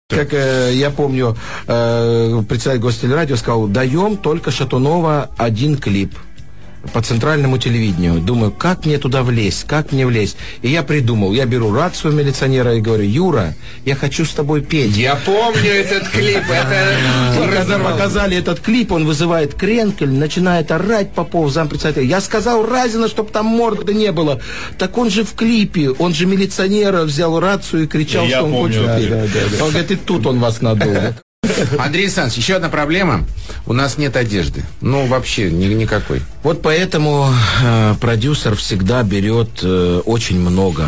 Как я помню, председатель Гостелерадио сказал, даем только Шатунова один клип по центральному телевидению. Думаю, как мне туда влезть, как мне влезть. И я придумал, я беру рацию милиционера и говорю, Юра, я хочу с тобой петь. Я помню этот клип. Когда показали этот клип, он вызывает Кренкель, начинает орать Попов, зампредседателя. Я сказал Разина, чтобы там морды не было. Так он же в клипе, он же милиционера взял рацию и кричал, что он хочет петь. Он говорит, и тут он вас надул. Андрей Александрович, еще одна проблема. У нас нет одежды. Ну, вообще никакой. Вот поэтому продюсер всегда берет очень много.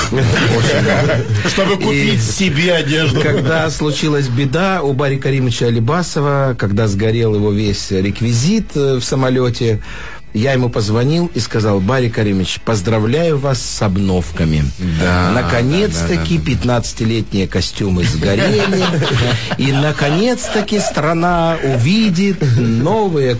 Чтобы купить себе одежду. Когда случилась беда у Барри Каримовича Алибасова, когда сгорел его весь реквизит в самолете, я ему позвонил и сказал, Барри Каримович, поздравляю вас с обновками. Да, наконец-таки 15-летние костюмы сгорели. И наконец-таки страна увидит новые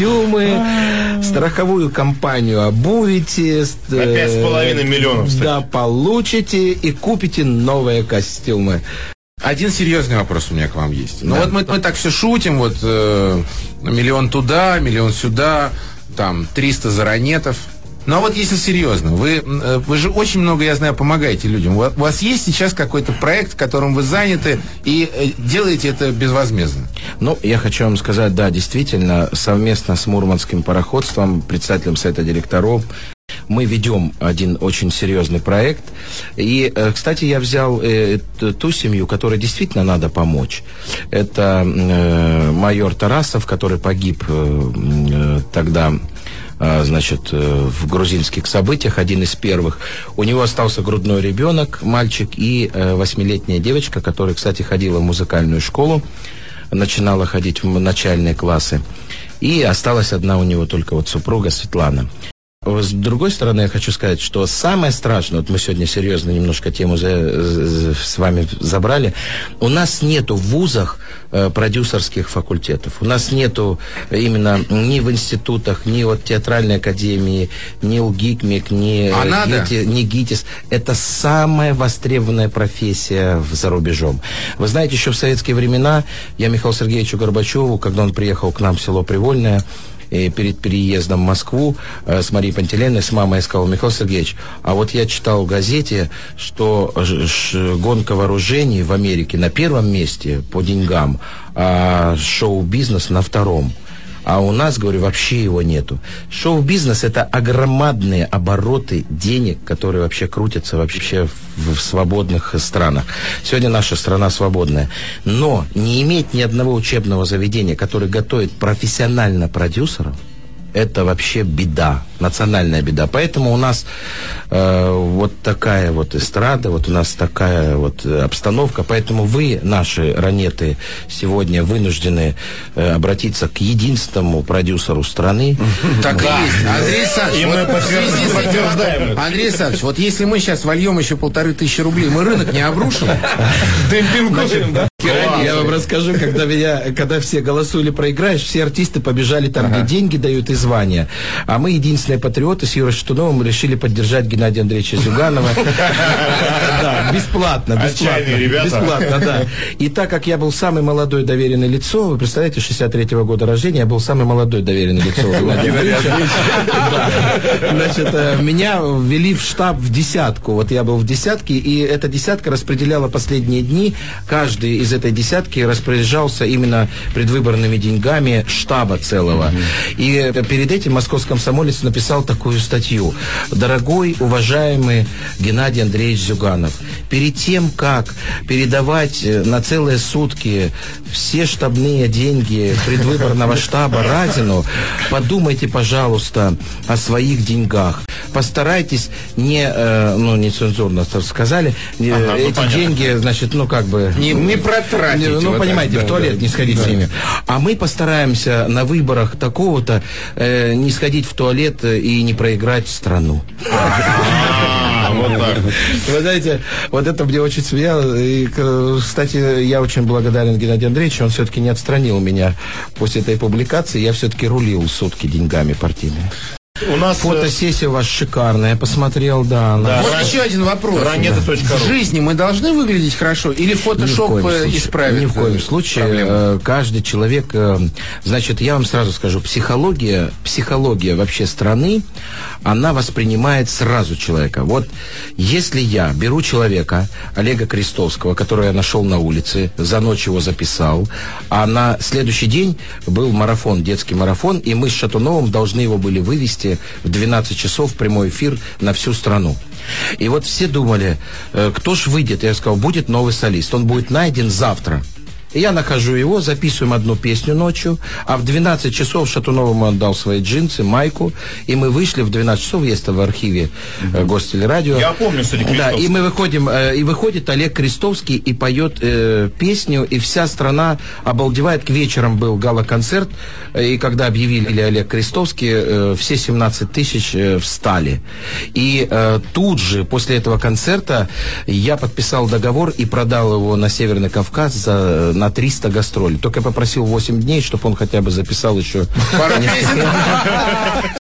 костюмы. Страховую компанию обуете. На 5,5 миллионов. Да, получите и купите новые костюмы. Один серьезный вопрос у меня к вам есть. Ну да. вот мы так все шутим, вот миллион туда, миллион сюда, там 300 заранетов. Но вот если серьезно, вы же очень много, я знаю, помогаете людям. У вас есть сейчас какой-то проект, которым вы заняты, и делаете это безвозмездно? Ну, я хочу вам сказать, да, действительно, совместно с Мурманским пароходством, председателем совета директоров, мы ведем один очень серьезный проект. И, кстати, я взял ту семью, которой действительно надо помочь. Это майор Тарасов, который погиб тогда, значит, в грузинских событиях, один из первых. У него остался грудной ребенок, мальчик, и 8-летняя девочка, которая, кстати, ходила в музыкальную школу, начинала ходить в начальные классы. И осталась одна у него только вот супруга Светлана. С другой стороны, я хочу сказать, что самое страшное, вот мы сегодня серьезно немножко тему с вами забрали, у нас нету в вузах продюсерских факультетов. У нас нету именно ни в институтах, ни от театральной академии, ни ЛГИКМИК, ни ГИТИС. Это самая востребованная профессия за рубежом. Вы знаете, еще в советские времена я Михаилу Сергеевичу Горбачеву, когда он приехал к нам в село Привольное, и перед переездом в Москву с Марией Пантелеевной, с мамой, я сказал, Михаил Сергеевич, а вот я читал в газете, что гонка вооружений в Америке на первом месте по деньгам, а шоу-бизнес на втором. А у нас, говорю, вообще его нету. Шоу-бизнес – это огромадные обороты денег, которые вообще крутятся вообще в свободных странах. Сегодня наша страна свободная. Но не иметь ни одного учебного заведения, которое готовит профессионально продюсеров, это вообще беда, национальная беда. Поэтому у нас вот такая вот эстрада, вот у нас такая вот обстановка. Поэтому вы, наши ранеты, сегодня вынуждены обратиться к единственному продюсеру страны. Так и есть. Андрей Александрович, и мы подтверждаем. Андрей Александрович, вот если мы сейчас вольем еще 1500 рублей, мы рынок не обрушим? Демпингуем, да? Я вам расскажу, когда все голосуют проиграешь, все артисты побежали там, где деньги дают и звания. А мы, единственные патриоты, с Юрой Шатуновым решили поддержать Геннадия Андреевича Зюганова. Да, бесплатно. Отчаянные ребята. Бесплатно, да. И так как я был самый молодое доверенное лицо, вы представляете, 63-го года рождения, я был самый молодой доверенное лицо Геннадия Андреевича. Значит, меня ввели в штаб в десятку. Вот я был в десятке, и эта десятка распределяла последние дни. Каждый из этой десятки распоряжался именно предвыборными деньгами штаба целого. И перед этим московский комсомолец написал такую статью. Дорогой, уважаемый Геннадий Андреевич Зюганов, перед тем, как передавать на целые сутки все штабные деньги предвыборного штаба Разину, подумайте, пожалуйста, о своих деньгах. Постарайтесь нецензурно сказали, эти деньги, значит, не протратить. Вот понимаете, в туалет не сходить с ними. А мы постараемся на выборах такого-то не сходить в туалет и не проиграть страну. Вот так. Вы знаете, вот это мне очень смеяло. И, кстати, я очень благодарен Геннадию Андреевичу. Он все-таки не отстранил меня после этой публикации. Я все-таки рулил сутки деньгами партийными. У нас Фотосессия у вас шикарная, я посмотрел, да. Да. Вот еще один вопрос. Ранета.ру. В жизни мы должны выглядеть хорошо или фотошоп исправит? Ни в коем случае. Каждый человек... Значит, я вам сразу скажу, психология вообще страны, она воспринимает сразу человека. Вот если я беру человека, Олега Крестовского, которого я нашел на улице, за ночь его записал, а на следующий день был марафон, детский марафон, и мы с Шатуновым должны его были вывести в 12 часов в прямой эфир на всю страну. И вот все думали, кто ж выйдет? Я сказал, будет новый солист. Он будет найден завтра. И я нахожу его, записываем одну песню ночью, а в 12 часов Шатунову отдал свои джинсы, майку, и мы вышли в 12 часов, есть это в архиве Гостелерадио. Я помню, кстати, да, и мы выходим, и выходит Олег Крестовский и поет песню, и вся страна обалдевает. К вечерам был гала-концерт, и когда объявили Олег Крестовский, все 17 тысяч встали. И тут же, после этого концерта, я подписал договор и продал его на Северный Кавказ на 300 гастролей. Только я попросил 8 дней, чтобы он хотя бы записал еще Пару песен.